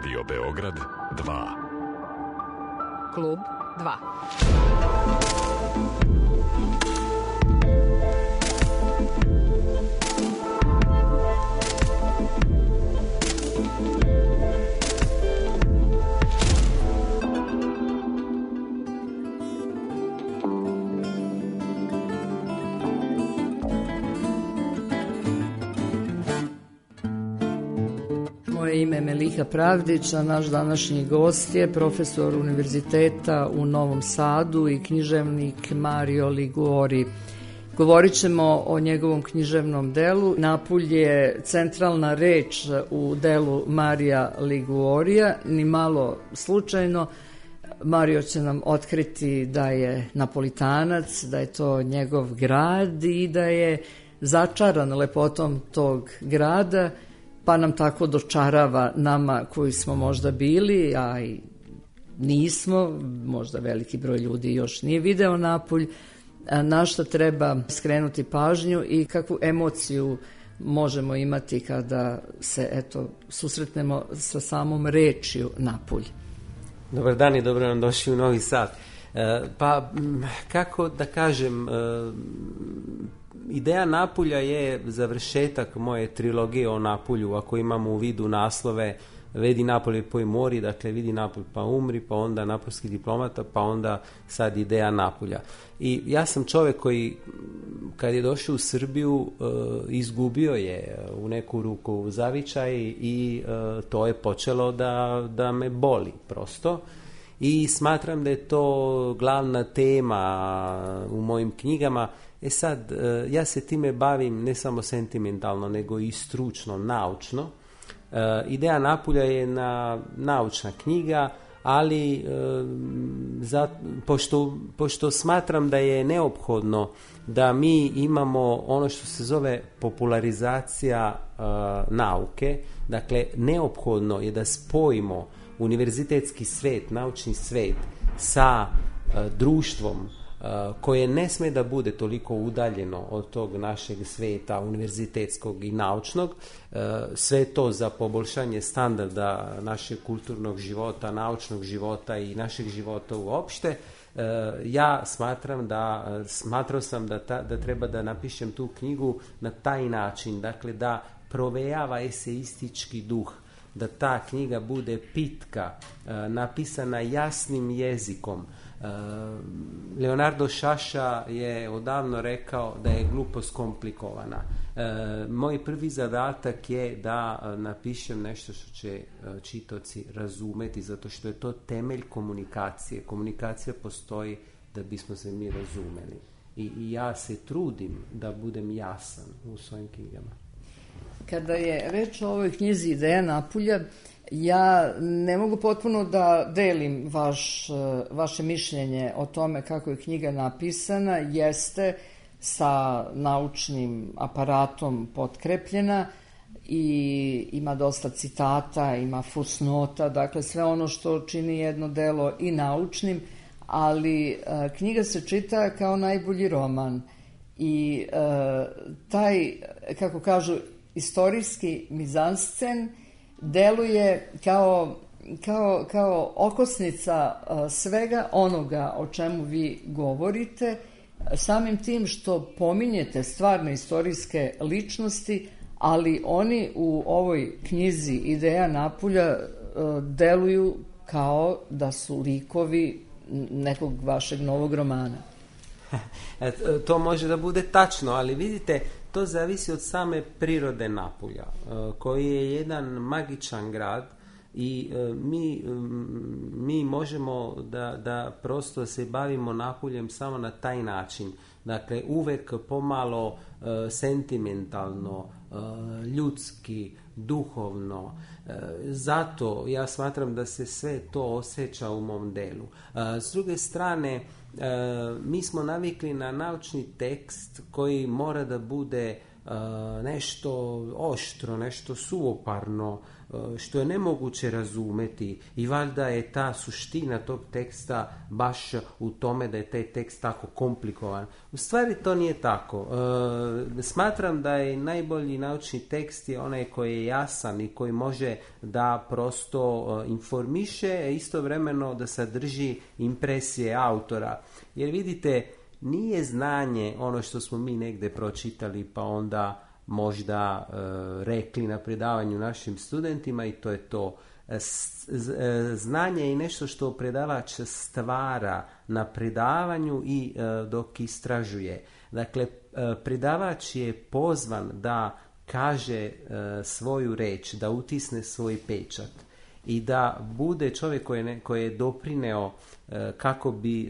Radio Beograd 2. Klub 2. Moje ime je Meliha Pravdić, a naš današnji gost je profesor univerziteta u Novom Sadu i književnik Mario Liguori. Govorit ćemo o njegovom književnom delu. Napulj je centralna reč u delu Marija Liguorija, ni malo slučajno. Mario će nam otkriti da je Napolitanac, da je to njegov grad i da je začaran lepotom tog grada, pa nam tako dočarava nama koji smo možda bili, a i nismo, možda veliki broj ljudi još nije video Napulj, na šta treba skrenuti pažnju i kakvu emociju možemo imati kada se susretnemo sa samom rečju Napulj. Dobar dan i dobro nam došli u Novi Sad. Pa, kako da kažem, ideja Napulja je završetak moje trilogije o Napulju, ako imamo u vidu naslove Vedi Napolje poi mori, dakle vidi Napolj pa umri, pa onda Napolski diplomata, pa onda sad ideja Napulja. I ja sam čovjek koji kad je došao u Srbiju izgubio je u neku ruku zavičaj i to je počelo da me boli prosto. I smatram da je to glavna tema u mojim knjigama. Sad, ja se time bavim ne samo sentimentalno, nego i stručno, naučno. Ideja Napulja je naučna knjiga, ali pošto smatram da je neophodno da mi imamo ono što se zove popularizacija nauke, dakle neophodno je da spojimo univerzitetski svet, naučni svet sa društvom koje ne sme da bude toliko udaljeno od tog našeg sveta univerzitetskog i naučnog, sve to za poboljšanje standarda našeg kulturnog života, naučnog života i našeg života uopšte. Ja smatrao sam da treba da napišem tu knjigu na taj način, dakle da provejava eseistički duh, da ta knjiga bude pitka, napisana jasnim jezikom. Leonardo Sciascia je odavno rekao da je glupost komplikovana. Moj prvi zadatak je da napišem nešto što će čitaoci razumeti, zato što je to temelj komunikacije. Komunikacija postoji da bismo se mi razumeli. I ja se trudim da budem jasan u svojim knjigama. Kada je reč o ovoj knjizi Ideja Napulja, ja ne mogu potpuno da delim vaše mišljenje o tome kako je knjiga napisana. Jeste sa naučnim aparatom potkrepljena i ima dosta citata, ima fusnota, dakle sve ono što čini jedno delo i naučnim, ali knjiga se čita kao najbolji roman i taj, kako kažu, istorijski mizanscen deluje kao okosnica svega onoga o čemu vi govorite, samim tim što pominjete stvarne istorijske ličnosti, ali oni u ovoj knjizi Ideja Napulja deluju kao da su likovi nekog vašeg novog romana. To može da bude tačno, ali vidite, to zavisi od same prirode Napulja, koji je jedan magičan grad i mi možemo da prosto se bavimo Napuljem samo na taj način. Dakle, uvek pomalo sentimentalno, ljudski, duhovno. Zato ja smatram da se sve to osjeća u mom delu. S druge strane, mi smo navikli na naučni tekst koji mora da bude nešto oštro, nešto suvoparno, što je nemoguće razumeti i valjda je ta suština tog teksta baš u tome da je taj tekst tako komplikovan. U stvari to nije tako. Smatram da je najbolji naučni tekst je onaj koji je jasan i koji može da prosto informiše, istovremeno da sadrži impresije autora. Jer vidite, nije znanje ono što smo mi negdje pročitali pa onda možda rekli na predavanju našim studentima i to je to. Znanje je nešto što predavač stvara na predavanju i dok istražuje. Dakle, predavač je pozvan da kaže svoju reč, da utisne svoj pečat i da bude čovjek koji je doprineo kako bi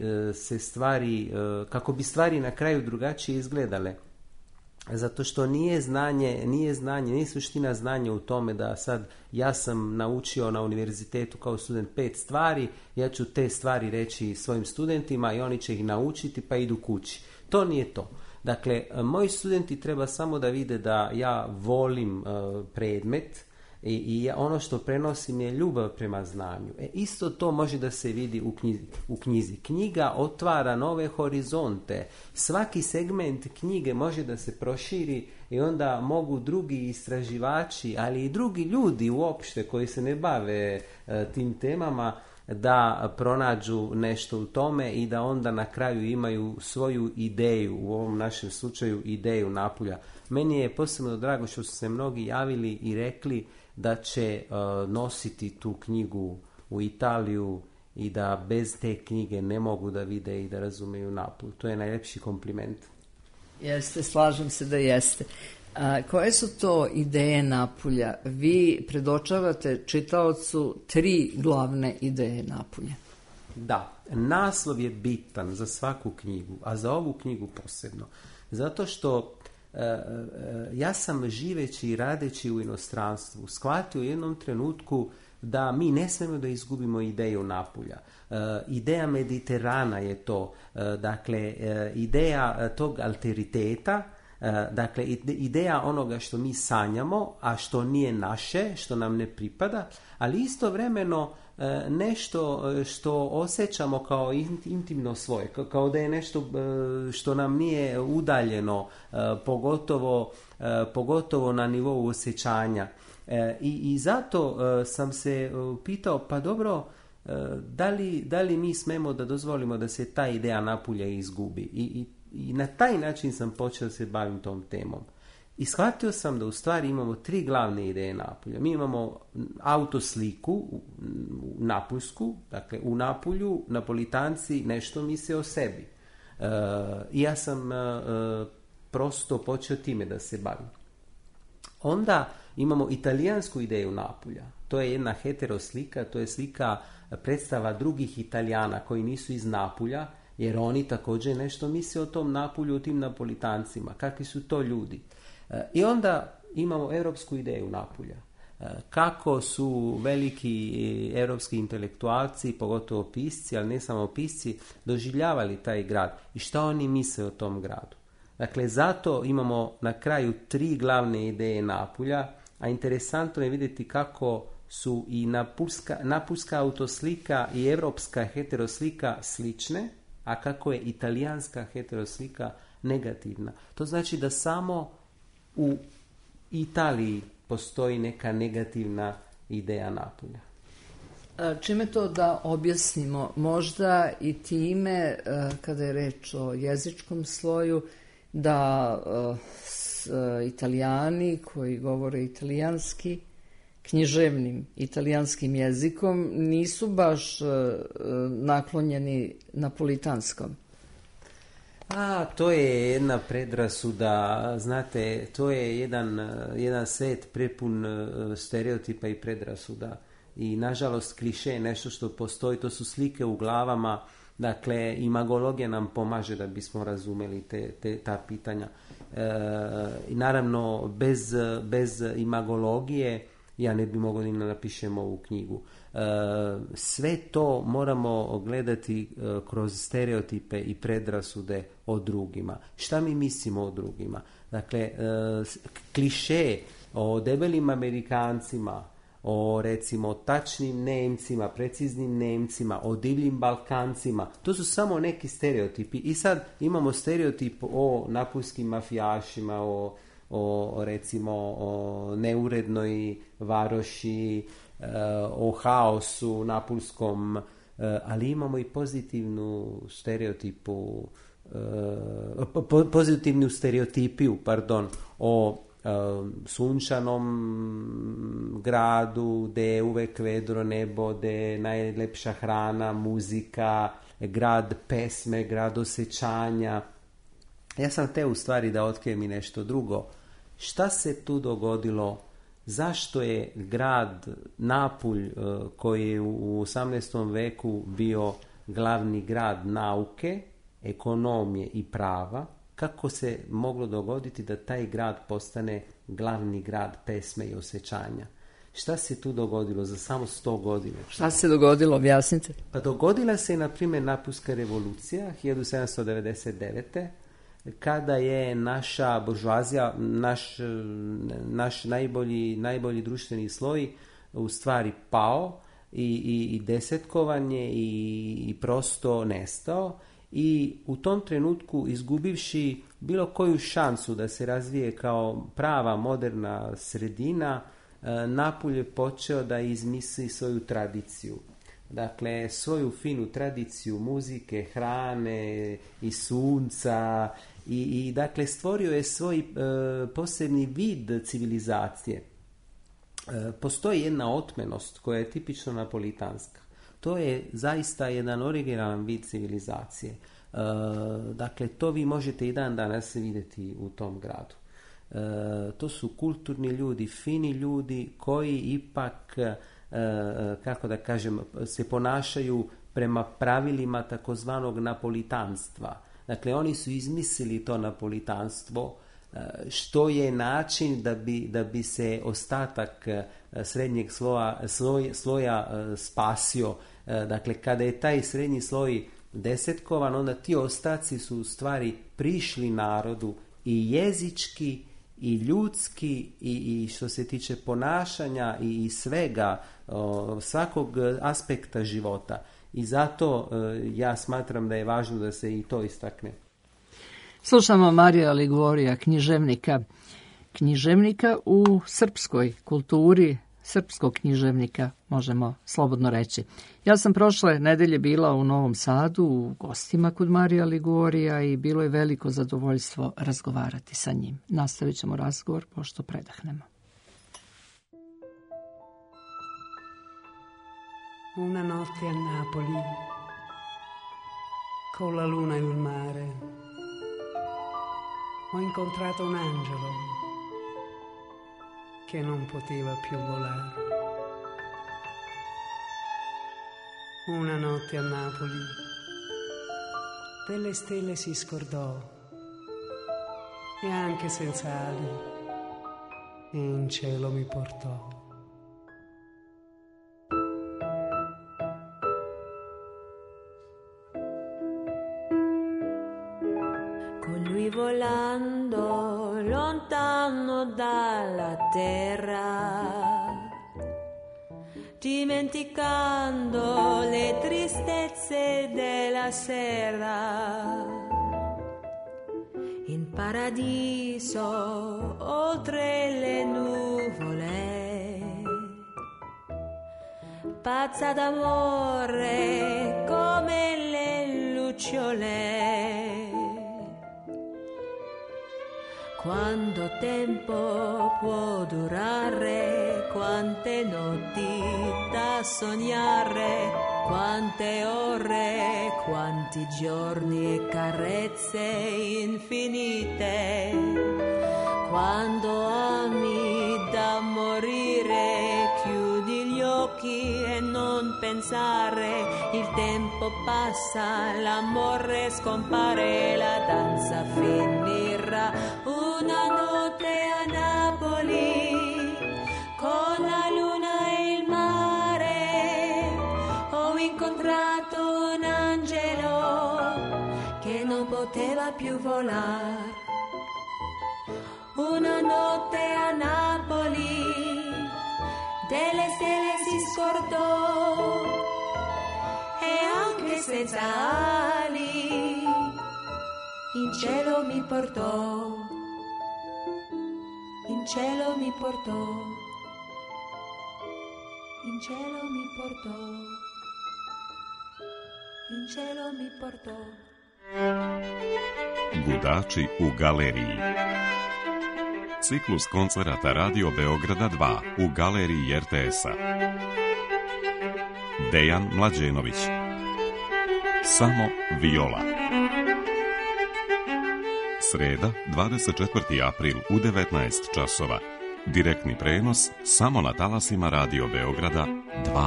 stvari na kraju drugačije izgledale. Zato što nije suština znanja u tome da sad ja sam naučio na univerzitetu kao student 5 stvari, ja ću te stvari reći svojim studentima i oni će ih naučiti pa idu kući. To nije to. Dakle, moji studenti treba samo da vide da ja volim predmet i ono što prenosim je ljubav prema znanju. Isto to može da se vidi u knjizi. Knjiga otvara nove horizonte. Svaki segment knjige može da se proširi i onda mogu drugi istraživači, ali i drugi ljudi uopšte koji se ne bave tim temama da pronađu nešto u tome i da onda na kraju imaju svoju ideju, u ovom našem slučaju ideju Napulja. Meni je posebno drago što su se mnogi javili i rekli da će nositi tu knjigu u Italiju i da bez te knjige ne mogu da vide i da razumeju Napulj. To je najljepši kompliment. Jeste, slažem se da jeste. Koje su to ideje Napulja? Vi predočavate čitaocu 3 glavne ideje Napulja. Da, naslov je bitan za svaku knjigu, a za ovu knjigu posebno. Zato što ja sam živeći i radeći u inostranstvu shvatio u jednom trenutku da mi ne smemo da izgubimo ideju Napulja. Ideja Mediterana je to, dakle ideja tog alteriteta, dakle ideja onoga što mi sanjamo, a što nije naše, što nam ne pripada, ali istovremeno nešto što osjećamo kao intimno svoje, kao da je nešto što nam nije udaljeno, pogotovo na nivou osjećanja. I zato sam se pitao, pa dobro, da li mi smemo da dozvolimo da se ta ideja Napulja izgubi? I na taj način sam počeo se bavim tom temom. I shvatio sam da u stvari imamo 3 glavne ideje Napulja. Mi imamo autosliku napuljsku, dakle u Napulju Napolitanci nešto misle o sebi. I ja sam prosto počeo time da se bavim. Onda imamo italijansku ideju Napulja. To je jedna heteroslika, to je slika predstava drugih Italijana koji nisu iz Napulja, jer oni također nešto misle o tom Napulju, o tim Napolitancima, kakvi su to ljudi. I onda imamo europsku ideju Napulja. Kako su veliki europski intelektualci, pogotovo pisci, ali ne samo pisci, doživljavali taj grad i šta oni misle o tom gradu. Dakle, zato imamo na kraju 3 glavne ideje Napulja, a interesantno je vidjeti kako su i napuljska autoslika i europska heteroslika slične, a kako je italijanska heteroslika negativna. To znači da samo u Italiji postoji neka negativna ideja Napulja. Čime to da objasnimo? Možda i time, kada je reč o jezičkom sloju, da Italijani koji govore italijanski, književnim italijanskim jezikom, nisu baš naklonjeni napolitanskom. To je jedna predrasuda, znate, to je jedan svet prepun stereotipa i predrasuda. I nažalost kliše je nešto što postoji, to su slike u glavama, dakle imagologija nam pomaže da bismo razumeli ta pitanja. I naravno bez imagologije ja ne bi mogao ni napišem ovu knjigu. Sve to moramo gledati kroz stereotipe i predrasude o drugima. Šta mi mislimo o drugima? Dakle, kliše o debelim Amerikancima, o recimo tačnim Nemcima, preciznim Nemcima, o divljim Balkancima, to su samo neki stereotipi. I sad imamo stereotip o napuljskim mafijašima, o recimo o neurednoj varoši, o haosu napuljskom, ali imamo i pozitivnu stereotipiju, o sunčanom gradu, gde je uvek vedro nebo, gde je najlepša hrana, muzika, grad pesme, grad osjećanja. Ja sam teo u stvari da otkrijem i nešto drugo. Šta se tu dogodilo? Zašto je grad Napulj, koji je u 18. veku bio glavni grad nauke, ekonomije i prava, kako se moglo dogoditi da taj grad postane glavni grad pesme i osjećanja? Šta se tu dogodilo za samo 100 godina? Šta se dogodilo, objasnite? Pa dogodila se, na primjer, Napuljska revolucija 1799. kada je naša buržoazija, naš najbolji društveni sloj u stvari pao i desetkovan je i prosto nestao. I u tom trenutku, izgubivši bilo koju šansu da se razvije kao prava moderna sredina, Napulj je počeo da izmisli svoju tradiciju. Dakle, svoju finu tradiciju muzike, hrane i sunca i dakle stvorio je svoj posebni vid civilizacije. Postoji jedna otmenost koja je tipično napolitanska. To je zaista jedan originalan vid civilizacije. Dakle, to vi možete i dan danas vidjeti u tom gradu. To su kulturni ljudi, fini ljudi koji ipak, kako da kažem, se ponašaju prema pravilima takozvanog napolitanstva. Dakle, oni su izmislili to napolitanstvo, što je način da bi se ostatak srednjeg sloja spasio. Dakle, kada je taj srednji sloj desetkovan, onda ti ostaci su u stvari prišli narodu i jezički i ljudski i što se tiče ponašanja i svega, svakog aspekta života. I zato ja smatram da je važno da se i to istakne. Slušamo Marija Ligorija, književnika u srpskoj kulturi, srpskog književnika, možemo slobodno reći. Ja sam prošle nedelje bila u Novom Sadu u gostima kod Marija Ligorija i bilo je veliko zadovoljstvo razgovarati sa njim. Nastavit ćemo razgovor pošto predahnemo. Una notte a Napoli, con la luna e il mare, ho incontrato un angelo che non poteva più volare. Una notte a Napoli, delle stelle si scordò e anche senza ali in cielo mi portò. Volando lontano dalla terra, dimenticando le tristezze della sera, in paradiso oltre le nuvole, pazza d'amore come le lucciole. Quanto tempo può durare, quante notti da sognare, quante ore, quanti giorni e carezze infinite. Quando ami da morire, chiudi gli occhi e non pensare, il tempo passa, l'amore scompare, la danza finirà. Una notte a Napoli con la va più volar. Una notte a Napoli delle stelle si scordò e anche senza ali in cielo mi portò, in cielo mi portò, in cielo mi portò, in cielo mi portò. Gudači u galeriji. Ciklus koncerata Radio Beograda 2 u galeriji RTS-a. Dejan Mlađenović. Samo viola. Sreda, 24. april u 19 časova. Direktni prenos samo na talasima Radio Beograda 2.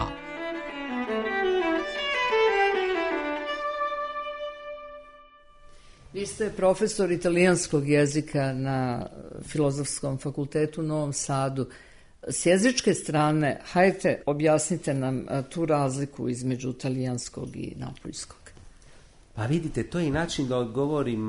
Vi ste profesor italijanskog jezika na Filozofskom fakultetu u Novom Sadu. S jezičke strane, hajde objasnite nam tu razliku između talijanskog i napoljskog. Pa vidite, to je i način da odgovorim,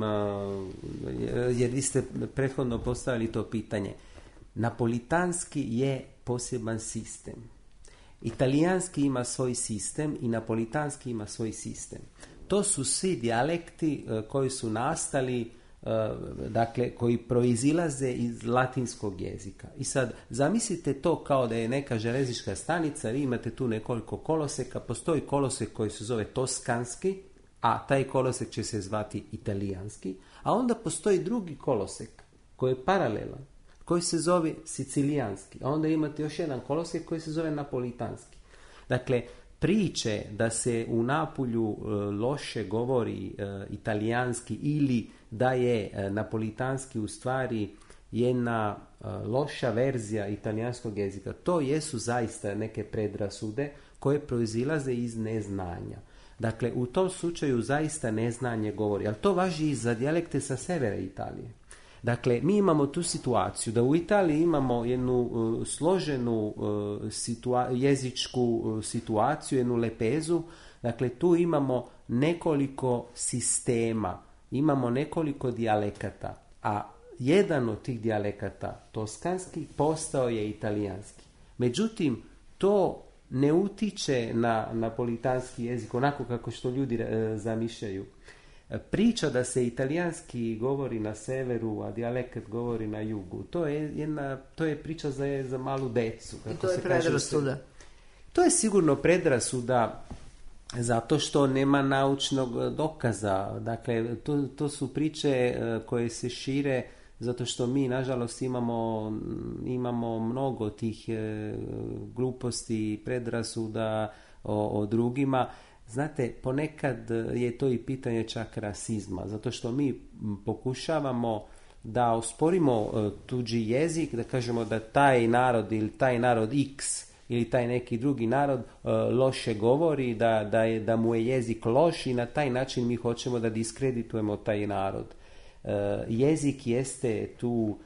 jer vi ste prethodno postavili to pitanje. Napolitanski je poseban sistem. Italijanski ima svoj sistem i napolitanski ima svoj sistem. To su svi dijalekti koji su nastali, dakle, koji proizilaze iz latinskog jezika. I sad, zamislite to kao da je neka železnička stanica, vi imate tu nekoliko koloseka, postoji kolosek koji se zove toskanski, a taj kolosek će se zvati italijanski, a onda postoji drugi kolosek koji je paralelan, koji se zove sicilijanski, a onda imate još jedan kolosek koji se zove napolitanski. Dakle, priče da se u Napulju loše govori italijanski ili da je napolitanski u stvari jedna loša verzija italijanskog jezika, to jesu zaista neke predrasude koje proizilaze iz neznanja. Dakle, u tom slučaju zaista neznanje govori, ali to važi i za dijalekte sa severa Italije. Dakle, mi imamo tu situaciju da u Italiji imamo jednu složenu jezičku situaciju, jednu lepezu. Dakle, tu imamo nekoliko sistema, imamo nekoliko dijalekata, a jedan od tih dijalekata, toskanski, postao je italijanski. Međutim, to ne utiče na napolitanski jezik onako kako što ljudi zamišljaju. Priča da se italijanski govori na severu, a dijalekt govori na jugu, to je priča za malu decu. I to je predrasuda. To je sigurno predrasuda zato što nema naučnog dokaza. Dakle, to su priče koje se šire zato što mi, nažalost, imamo mnogo tih gluposti i predrasuda o drugima. Znate, ponekad je to i pitanje čak rasizma, zato što mi pokušavamo da osporimo tuđi jezik, da kažemo da taj narod ili taj narod X ili taj neki drugi narod loše govori, da mu je jezik loš i na taj način mi hoćemo da diskreditujemo taj narod. Jezik jeste tu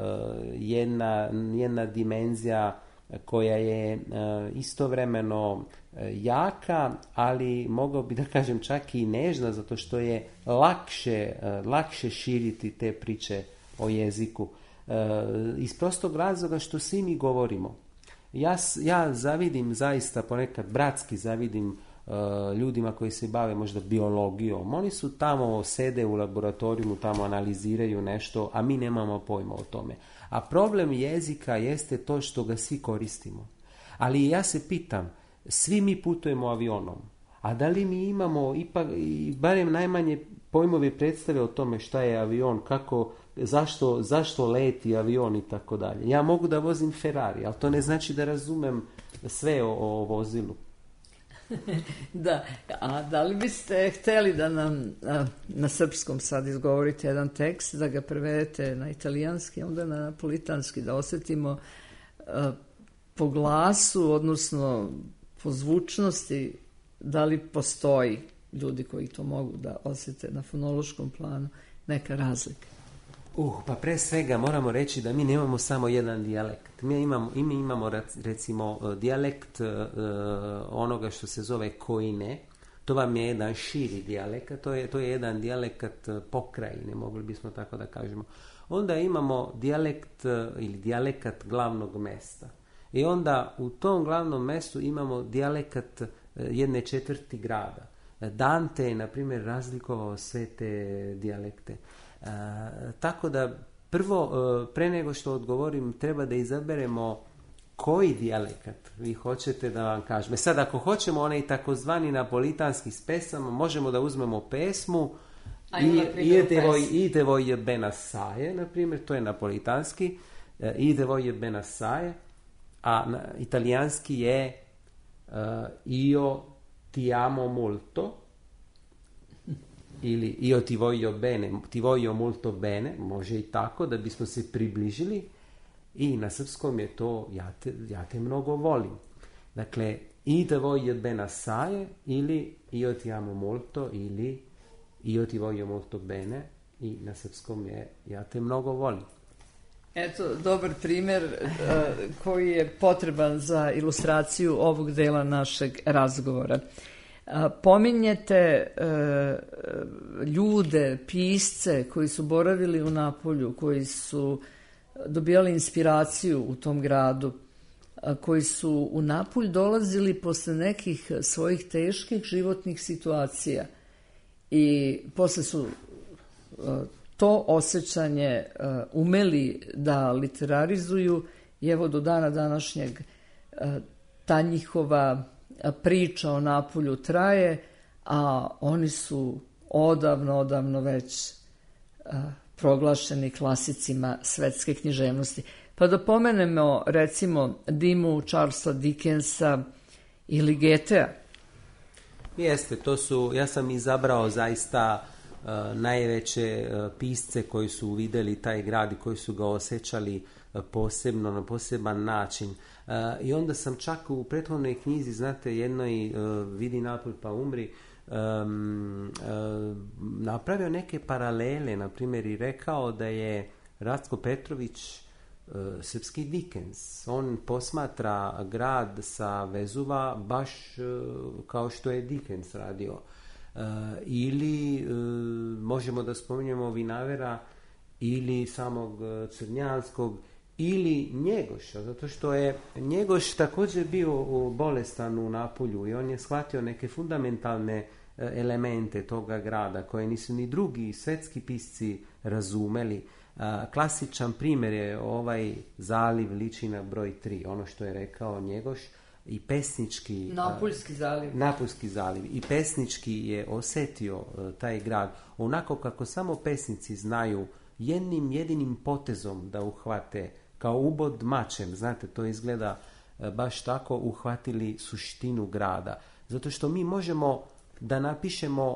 jedna dimenzija koja je istovremeno jaka, ali mogao bi da kažem čak i nežna, zato što je lakše širiti te priče o jeziku. Iz prostog razloga što svi mi govorimo. Ja zavidim zaista, ponekad bratski zavidim ljudima koji se bave možda biologijom. Oni su tamo, sede u laboratorijumu, tamo analiziraju nešto, a mi nemamo pojma o tome. A problem jezika jeste to što ga svi koristimo. Ali ja se pitam, svi mi putujemo avionom, a da li mi imamo ipak barem najmanje pojmove predstave o tome šta je avion, kako, zašto leti avion i tako dalje. Ja mogu da vozim Ferrari, ali to ne znači da razumem sve o vozilu. Da, a da li biste htjeli da nam na srpskom sad izgovorite jedan tekst, da ga prevedete na italijanski, onda na napolitanski, da osjetimo po glasu, odnosno po zvučnosti, da li postoji ljudi koji to mogu da osjete na fonološkom planu, neka razlika? Pa pre svega moramo reći da mi nemamo samo jedan dijalekt. Mi imamo recimo dijalekt onoga što se zove koine. To vam je jedan širi dijalekat, to je jedan dijalekat pokrajine, mogli bismo tako da kažemo. Onda imamo dijalekt ili dijalekat glavnog mesta. I onda u tom glavnom mestu imamo dijalekat 1/4 grada. Dante je, na primjer, razlikovao sve te dijalekte. Tako da, prvo, pre nego što odgovorim, treba da izaberemo koji dijalekat vi hoćete da vam kažem. Sad, ako hoćemo onaj takozvani napolitanski s pesama, možemo da uzmemo pesmu Ide voi ben assai, na primjer, to je napolitanski, Ide voi ben assai, a italijanski je Io ti amo molto, ili Io ti voglio bene, ti voglio molto bene, može i tako da bismo se približili, i na srpskom je to ja te mnogo volim. Dakle, Ide voi ben assai ili Io ti amo molto ili Io ti voglio molto bene, i na srpskom je ja te mnogo volim. Eto, dobar primjer koji je potreban za ilustraciju ovog dela našeg razgovora. Pominjete ljude, pisce koji su boravili u Napolju, koji su dobijali inspiraciju u tom gradu, koji su u Napulj dolazili posle nekih svojih teških životnih situacija i posle su to osjećanje umeli da literarizuju, i evo do dana današnjeg ta njihova priča o Napulju traje, a oni su odavno već proglašeni klasicima svetske književnosti. Pa da pomenemo recimo Dimu Charlesa Dickensa ili Goethea. Jeste, to su, ja sam izabrao zaista najveće pisce koji su vidjeli taj grad i koji su ga osjećali posebno, na poseban način. I onda sam čak u prethodnoj knjizi, znate, jednoj Vidi Napulj pa umri, napravio neke paralele, na primjer, i rekao da je Racko Petrović srpski Dickens. On posmatra grad sa Vezuva baš kao što je Dickens radio. Ili možemo da spominjemo Vinavera ili samog Crnjanskog ili Njegoša, zato što je Njegoš također bio bolestan u Napulju i on je shvatio neke fundamentalne elemente toga grada koje nisu ni drugi svetski pisci razumeli. Klasičan primjer je ovaj zaliv liči na broj 3, ono što je rekao Njegoš, i pesnički Napuljski zaliv i pesnički je osjetio taj grad onako kako samo pesnici znaju jednim jedinim potezom da uhvate, kao ubod mačem, znate, to izgleda baš tako, uhvatili suštinu grada, zato što mi možemo da napišemo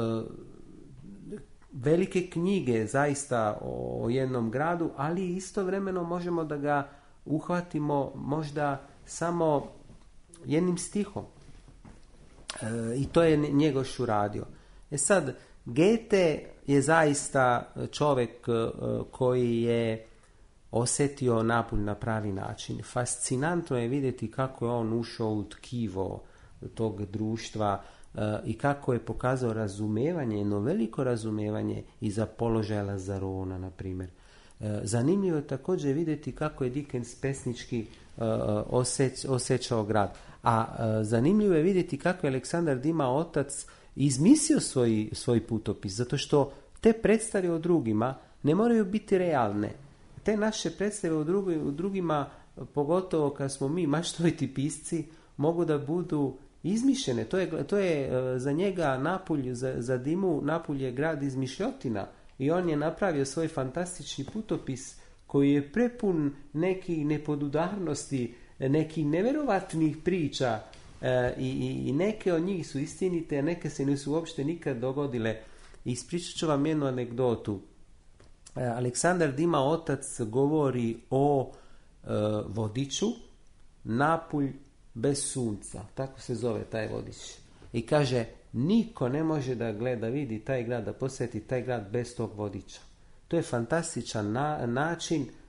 velike knjige zaista o jednom gradu, ali istovremeno možemo da ga uhvatimo možda samo jednim stihom. I to je Njegoš uradio. Sad, Goethe je zaista čovjek koji je osjetio Napulj na pravi način. Fascinantno je vidjeti kako je on ušao u tkivo tog društva i kako je pokazao razumevanje, jedno veliko razumevanje i za položaj Lazarona, na primjer. Zanimljivo je također vidjeti kako je Dickens pesnički osjećao grad. A zanimljivo je vidjeti kako je Aleksandar Dima otac izmislio svoj putopis, zato što te predstave o drugima ne moraju biti realne. Te naše predstave o drugima, pogotovo kad smo mi maštoviti pisci, mogu da budu izmišljene. To je za njega Napulj, za Dimu, Napulj je grad izmišljotina i on je napravio svoj fantastični putopis koji je prepun nekih nepodudarnosti, nekih neverovatnih priča i neke od njih su istinite, a neke se nisu uopšte nikad dogodile. Ispričat ću vam jednu anegdotu. Aleksandar Dima otac govori o vodiču Napulj bez sunca, tako se zove taj vodič, i kaže niko ne može da vidi taj grad, da posjeti taj grad bez tog vodiča. To je fantastičan način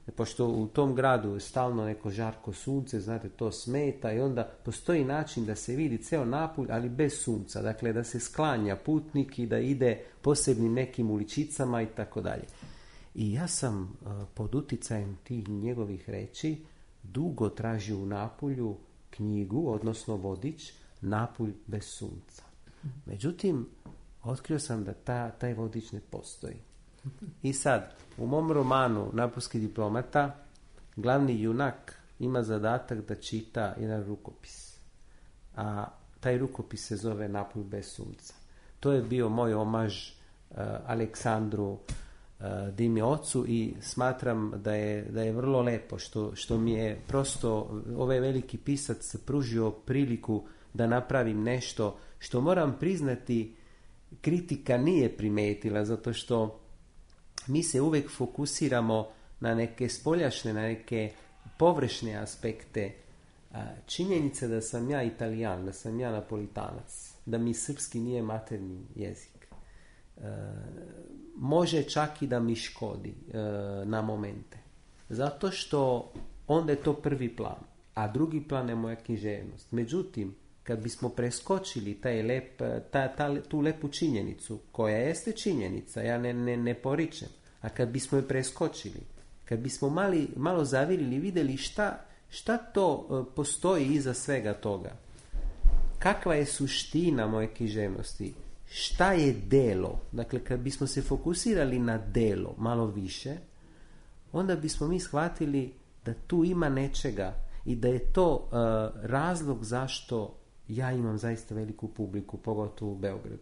pošto u tom gradu je stalno neko žarko sunce, znate, to smeta i onda postoji način da se vidi ceo Napulj, ali bez sunca, dakle da se sklanja putnik i da ide posebnim nekim uličicama i tako dalje. I ja sam pod uticajem tih njegovih reči dugo tražio u Napulju knjigu, odnosno vodič, Napulj bez sunca. Međutim, otkrio sam da taj vodič ne postoji. I sad, u mom romanu Napuljski diplomata, glavni junak ima zadatak da čita jedan rukopis. A taj rukopis se zove Napulj bez sunca. To je bio moj omaž Aleksandru Dimi ocu i smatram da je vrlo lepo što mi je prosto ovaj veliki pisac pružio priliku da napravim nešto što moram priznati kritika nije primetila, zato što mi se uvijek fokusiramo na neke spoljašnje, na neke površne aspekte. Činjenica da sam ja Italijan, da sam ja Napolitanac, da mi srpski nije maternji jezik, može čak i da mi škodi na momente. Zato što onda je to prvi plan, a drugi plan je moja književnost. Međutim, kad bismo preskočili tu lepu činjenicu, koja jeste činjenica, ja ne poričem, a kad bismo je preskočili, kad bismo malo zavirili, vidjeli šta to postoji iza svega toga, kakva je suština moje književnosti, šta je delo, dakle kad bismo se fokusirali na delo malo više, onda bismo mi shvatili da tu ima nečega i da je to razlog zašto ja imam zaista veliku publiku, pogotovo u Beogradu.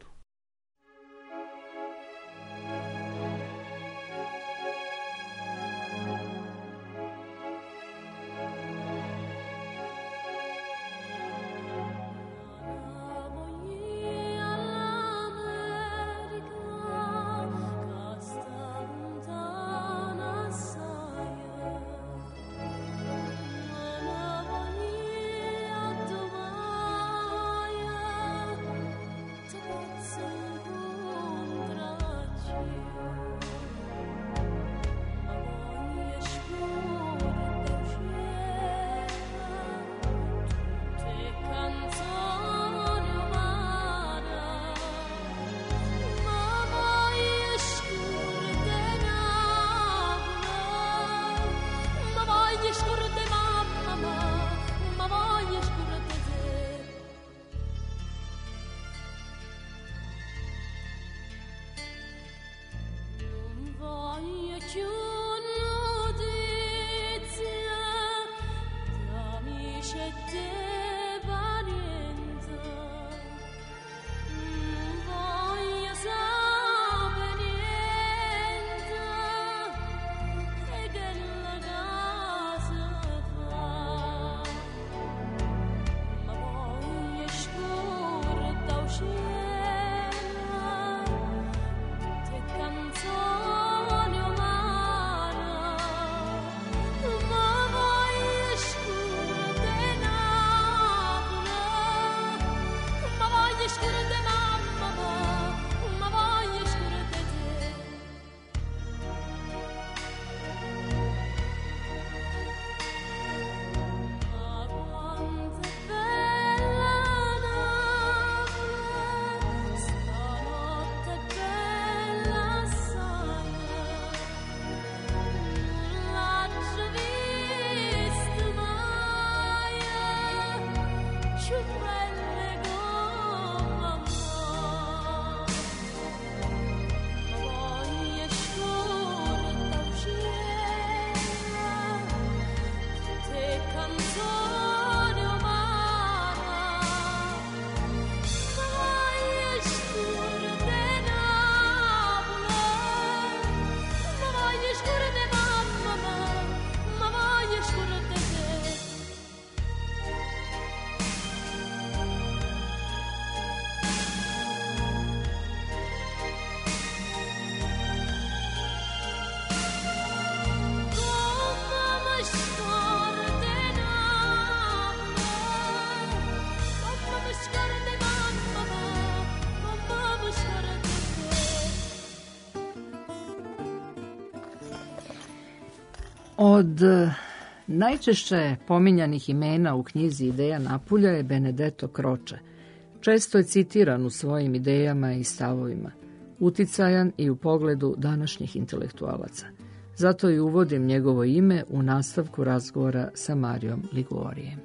Od najčešće pominjanih imena u knjizi Ideja Napulja je Benedetto Croce. Često je citiran u svojim idejama i stavovima, uticajan i u pogledu današnjih intelektualaca. Zato i uvodim njegovo ime u nastavku razgovora sa Marijom Liguorijem.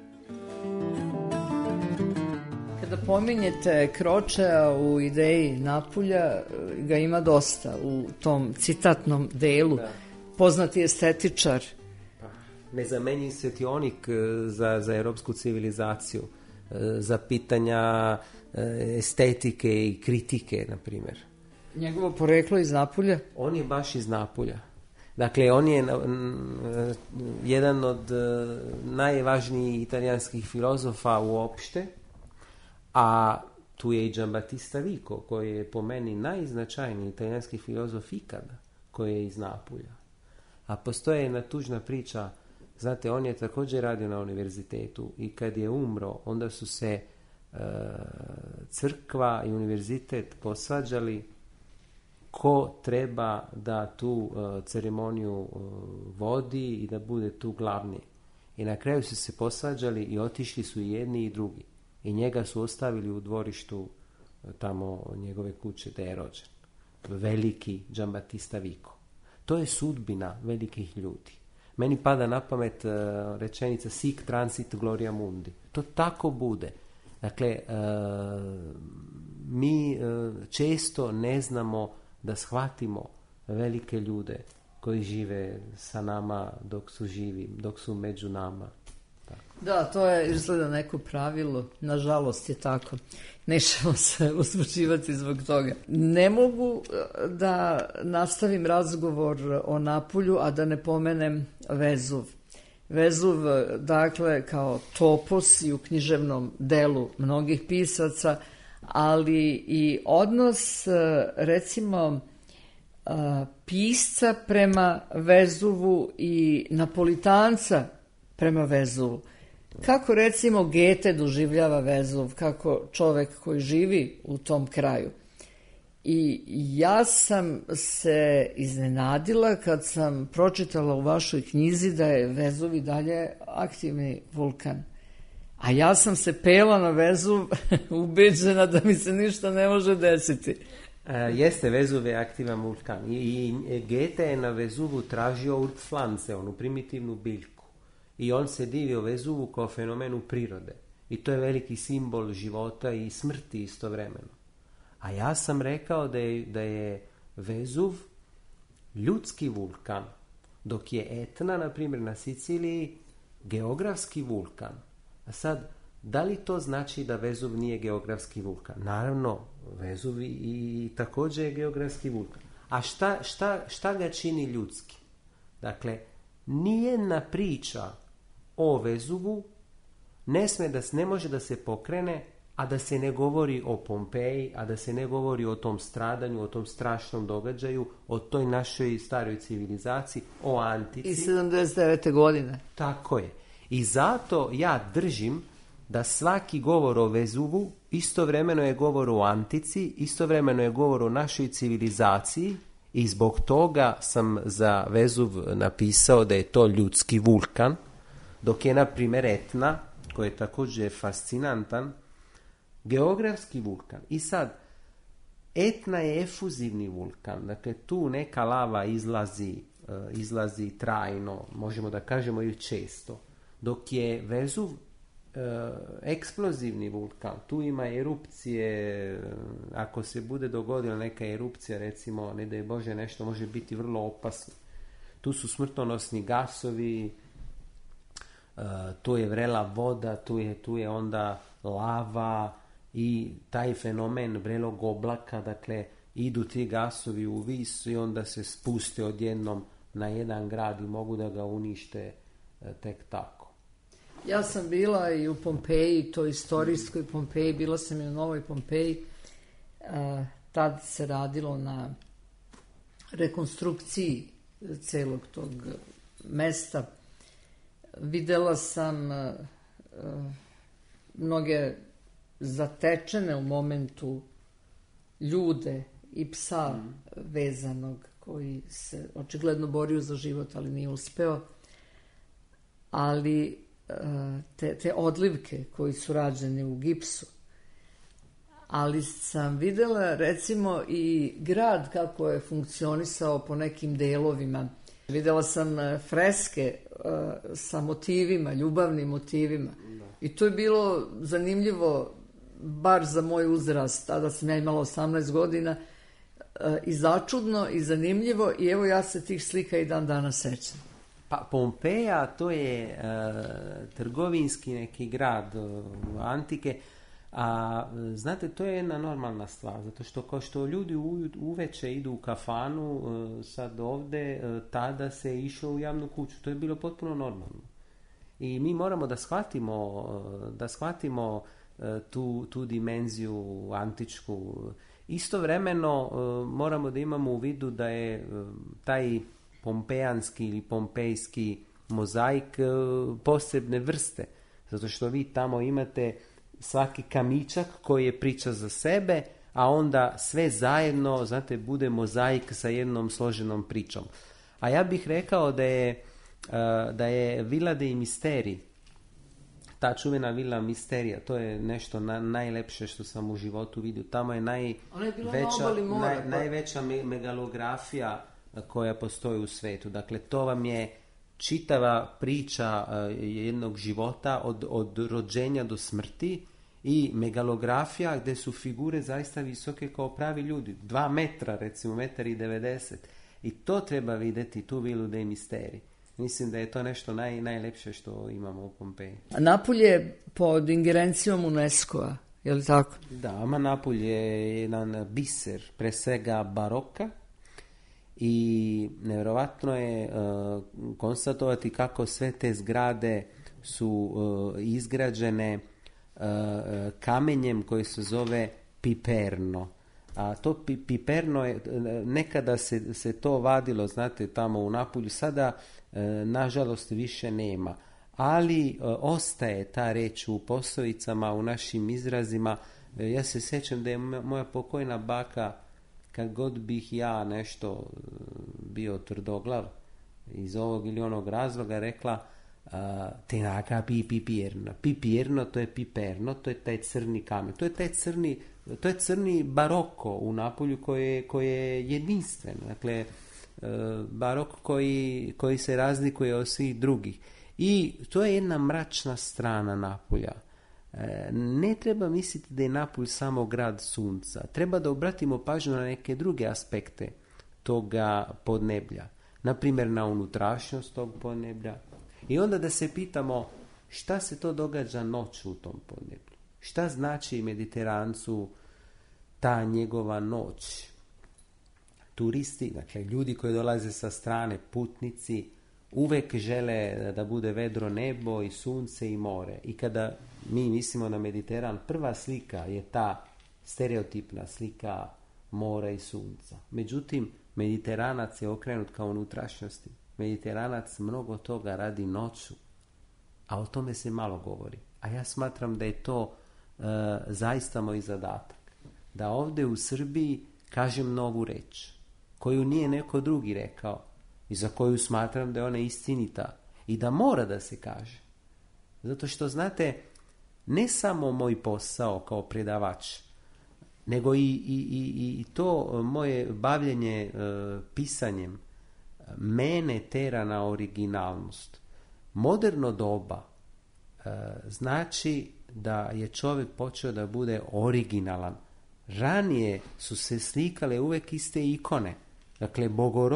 Kada pominjete Crocea u Ideji Napulja, ga ima dosta u tom citatnom delu. Da. Poznati estetičar. Nezamenjiv svjetionik za europsku civilizaciju, za pitanja estetike i kritike, na primjer. Njegovo poreklo iz Napulja? On je baš iz Napulja. Dakle, on je jedan od najvažnijih italijanskih filozofa uopšte, a tu je i Giambattista Vico, koji je po meni najznačajniji italijanski filozof ikada, koji je iz Napulja. A postoje jedna tužna priča, znate, on je također radio na univerzitetu i kad je umro, onda su se crkva i univerzitet posvađali ko treba da tu ceremoniju vodi i da bude tu glavni. I na kraju su se posvađali i otišli su i jedni i drugi. I njega su ostavili u dvorištu tamo njegove kuće gdje je rođen. Veliki Giambattista Vico. To je sudbina velikih ljudi. Meni pada na pamet rečenica sic transit gloria mundi. To tako bude. Dakle, mi često ne znamo da shvatimo velike ljude koji žive sa nama dok su živi, dok su među nama. Tako. Da, to je izgleda neko pravilo, nažalost je tako. Nećemo se usmućivati zbog toga. Ne mogu da nastavim razgovor o Napulju, a da ne pomenem Vezuv. Vezuv, dakle, kao topos i u književnom delu mnogih pisaca, ali i odnos, recimo, pisca prema Vezuvu i Napolitanca prema Vezuvu. Kako, recimo, Goethe doživljava Vezuv, kako čovjek koji živi u tom kraju. I ja sam se iznenadila kad sam pročitala u vašoj knjizi da je Vezuv i dalje aktivni vulkan. A ja sam se pela na Vezuv ubeđena da mi se ništa ne može desiti. Jeste, Vezuv je aktivan vulkan. I Goethe je na Vezuvu tražio urtpflanze, onu primitivnu biljku. I on se divio Vezuvu kao fenomenu prirode. I to je veliki simbol života i smrti istovremeno. A ja sam rekao da je Vezuv ljudski vulkan, dok je Etna, na primjer, na Siciliji, geografski vulkan. A sad, da li to znači da Vezuv nije geografski vulkan? Naravno, Vezuv i također je geografski vulkan. A šta ga čini ljudski? Dakle, nijedna priča o Vezuvu ne može da se pokrene, a da se ne govori o Pompeji, a da se ne govori o tom stradanju, o tom strašnom događaju, o toj našoj staroj civilizaciji, o antici. I 79. godine. Tako je. I zato ja držim da svaki govor o Vezuvu istovremeno je govor o antici, istovremeno je govor o našoj civilizaciji i zbog toga sam za Vezuv napisao da je to ljudski vulkan, dok je, na primjer, Etna, koji je također fascinantan, geografski vulkan. I sad, Etna je efuzivni vulkan, dakle tu neka lava izlazi trajno, možemo da kažemo i često, dok je Vezuv eksplozivni vulkan. Tu ima erupcije, ako se bude dogodila neka erupcija, recimo, ne daj Bože, nešto može biti vrlo opasno. Tu su smrtonosni gasovi, tu je vrela voda, tu je onda lava i taj fenomen vrelog oblaka, dakle, idu ti gasovi u vis i onda se spuste odjednom na jedan grad i mogu da ga unište tek tako. Ja sam bila i u Pompeji, to istorijskoj Pompeji, bila sam i u Novoj Pompeji. Tad se radilo na rekonstrukciji celog tog mesta. Videla sam mnoge zatečene u momentu ljude i psa vezanog koji se očigledno borio za život, ali nije uspeo. ali te odlivke koji su rađeni u gipsu. Ali sam vidjela recimo i grad kako je funkcionisao po nekim delovima. Vidjela sam freske sa motivima, ljubavnim motivima. I to je bilo zanimljivo, bar za moj uzrast. Tada sam ja imala 18 godina. I začudno i zanimljivo. I evo ja se tih slika i dan danas sećam. Pa Pompeja to je trgovinski neki grad antike. A znate, to je jedna normalna stvar, zato što kao što ljudi uveče idu u kafanu, sad ovdje, tada se išlo u javnu kuću. To je bilo potpuno normalno. I mi moramo da shvatimo tu dimenziju antičku. Istovremeno moramo da imamo u vidu da je taj pompejanski ili pompejski mozaik posebne vrste, zato što vi tamo imate svaki kamičak koji je priča za sebe, a onda sve zajedno, znate, bude mozaik sa jednom složenom pričom. A ja bih rekao da je Villa dei Misteri, ta čuvena Villa Misterija, to je nešto najlepše što sam u životu vidio. Tamo je najveća megalografija koja postoji u svetu. Dakle, to vam je čitava priča jednog života od rođenja do smrti i megalografija gdje su figure zaista visoke kao pravi ljudi. 2 metra, recimo 1,90 m. I to treba vidjeti, tu Villu dei Misteri. Mislim da je to nešto najlepše što imamo u Pompeji. A Napulj je pod ingerencijom UNESCO-a, je li tako? Da, Napulj je jedan biser, pre svega baroka, i nevjerovatno je konstatovati kako sve te zgrade su izgrađene kamenjem koji se zove piperno. A to piperno je, nekada se to vadilo, znate, tamo u Napulju, sada nažalost više nema. Ali ostaje ta reč u poslovicama, u našim izrazima. Ja se sjećam da je moja pokojna baka, kad god bih ja nešto bio tvrdoglav iz ovog ili onog razloga, rekla tenaka pipierno. Pipierno, to je piperno, to je taj crni kamen. To je crni baroko u Napolju koji je jedinstven. Dakle, barok koji se razlikuje od svih drugih. I to je jedna mračna strana Napulja. Ne treba misliti da je Napulj samo grad sunca. Treba da obratimo pažnju na neke druge aspekte toga podneblja. Naprimjer, na unutrašnjost tog podneblja. I onda da se pitamo šta se to događa noću u tom podneblju. Šta znači Mediterancu ta njegova noć? Turisti, dakle ljudi koji dolaze sa strane, putnici, uvek žele da bude vedro nebo i sunce i more. I kada mi mislimo na Mediteran, prva slika je ta stereotipna slika mora i sunca. Međutim, Mediteranac je okrenut ka unutrašnjosti. Mediteranac mnogo toga radi noću, a o tome se malo govori. A ja smatram da je to zaista moj zadatak. Da ovdje u Srbiji kažem novu reč, koju nije neko drugi rekao i za koju smatram da je ona istinita i da mora da se kaže. Zato što, znate, ne samo moj posao kao predavač, nego i to moje bavljenje pisanjem mene tera na originalnost. Moderno doba znači da je čovjek počeo da bude originalan. Ranije su se slikale uvek iste ikone. Dakle,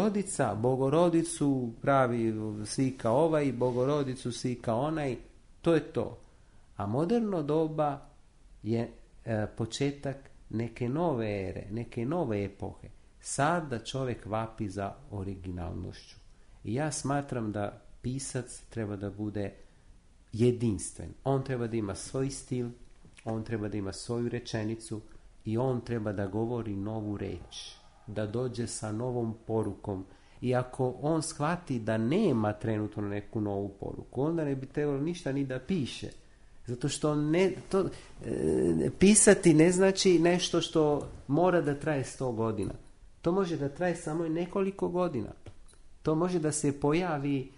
Bogorodicu pravi slika ovaj, Bogorodicu slika onaj, to je to. A moderno doba je početak neke nove ere, neke nove epohe. Sad da čovjek vapi za originalnošću. I ja smatram da pisac treba da bude jedinstven. On treba da ima svoj stil, on treba da ima svoju rečenicu i on treba da govori novu reč, da dođe sa novom porukom. I ako on shvati da nema trenutno neku novu poruku, onda ne bi trebalo ništa ni da piše. Zato što pisati ne znači nešto što mora da traje 100 godina. To može da traje samo nekoliko godina. To može da se pojavi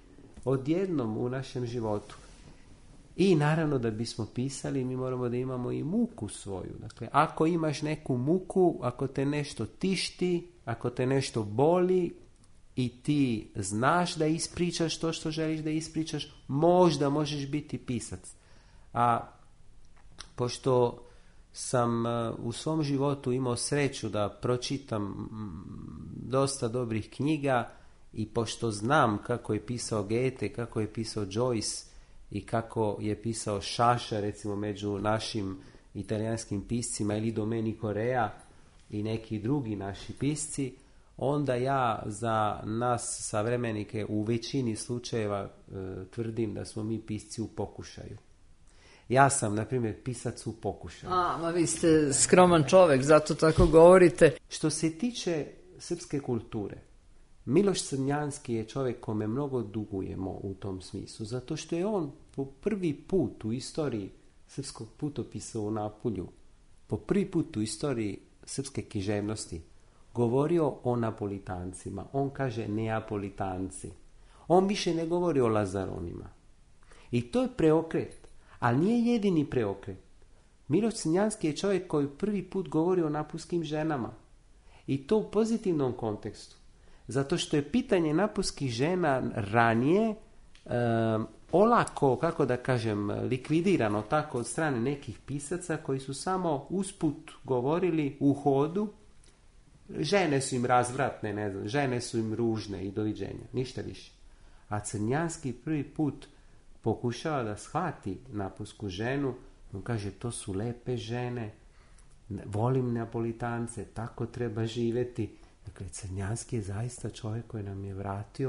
odjednom u našem životu. I naravno da bismo pisali, mi moramo da imamo i muku svoju. Dakle, ako imaš neku muku, ako te nešto tišti, ako te nešto boli i ti znaš da ispričaš to što želiš da ispričaš, možda možeš biti pisac. A pošto sam u svom životu imao sreću da pročitam dosta dobrih knjiga i pošto znam kako je pisao Goethe, kako je pisao Joyce i kako je pisao Šaša, recimo među našim italijanskim piscima, ili Domenico Rea i neki drugi naši pisci, onda ja za nas savremenike u većini slučajeva tvrdim da smo mi pisci u pokušaju. Ja sam, na primjer, pisac u pokušaju. Ma vi ste skroman čovjek, zato tako govorite. Što se tiče srpske kulture, Miloš Crnjanski je čovjek kome mnogo dugujemo u tom smislu, zato što je on po prvi put u istoriji srpskog putopisa u Napulju, po prvi put u istoriji srpske književnosti, govorio o Napolitancima. On kaže Neapolitanci. On više ne govori o Lazaronima. I to je preokret, ali nije jedini preokret. Miloš Crnjanski je čovjek koji prvi put govori o napulskim ženama. I to u pozitivnom kontekstu. Zato što je pitanje napulskih žena ranije olako, kako da kažem, likvidirano tako od strane nekih pisaca koji su samo usput govorili u hodu. Žene su im razvratne, ne znam, žene su im ružne i doviđenja, ništa više. A Crnjanski prvi put pokušava da shvati napulsku ženu, on kaže to su lepe žene, volim Napolitance, tako treba živjeti. Dakle, Crnjanski je zaista čovjek koji nam je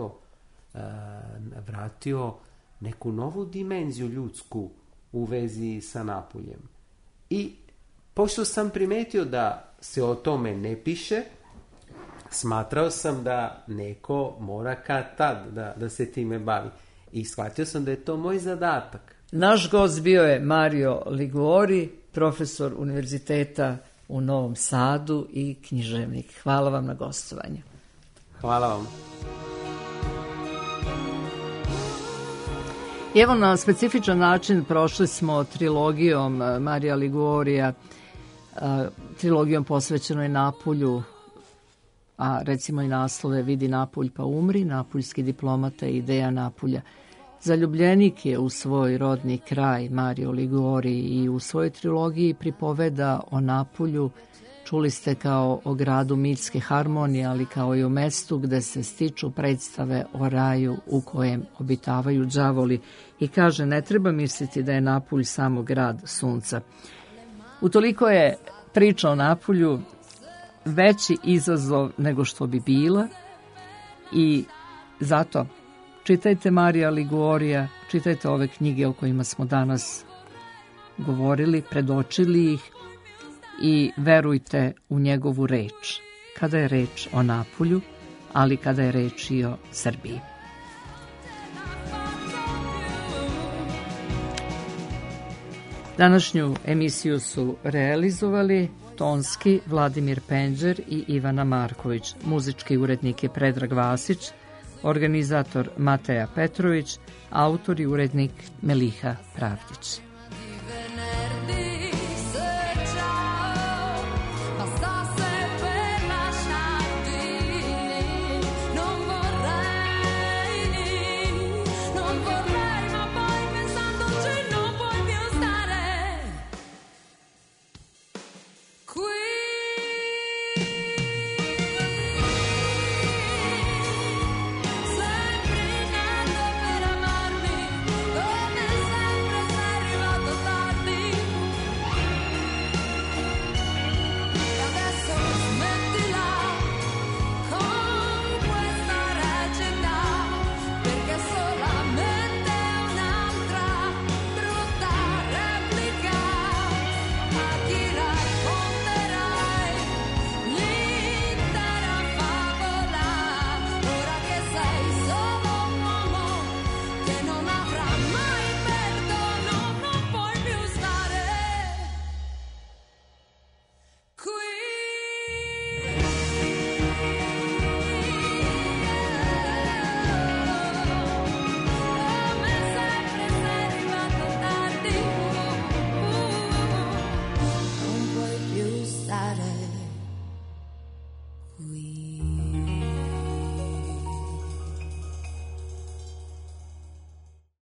vratio neku novu dimenziju ljudsku u vezi sa Napuljem. I pošto sam primetio da se o tome ne piše, smatrao sam da neko mora kad tad da se time bavi. I shvatio sam da je to moj zadatak. Naš gost bio je Mario Liguori, profesor univerziteta u Novom Sadu i književnik. Hvala vam na gostovanju. Hvala vam. I evo na specifičan način prošli smo trilogijom Marija Liguorija, trilogijom posvećenoj Napulju, a recimo i naslove Vidi Napulj pa umri, Napuljski diplomata i ideja Napulja. Zaljubljenik je u svoj rodni kraj Mario Liguori i u svojoj trilogiji pripoveda o Napulju, čuli ste, kao o gradu mitske harmonije, ali kao i o mestu gde se stiču predstave o raju u kojem obitavaju đavoli, i kaže ne treba misliti da je Napulj samo grad sunca. Utoliko je priča o Napulju veći izazov nego što bi bila i zato čitajte Marija Liguorija, čitajte ove knjige o kojima smo danas govorili, predočili ih i verujte u njegovu reč, kada je reč o Napulju, ali kada je reč i o Srbiji. Današnju emisiju su realizovali tonski Vladimir Penđer i Ivana Marković, muzički urednik je Predrag Vasić, organizator Mateja Petrović, autor i urednik Meliha Pravdić.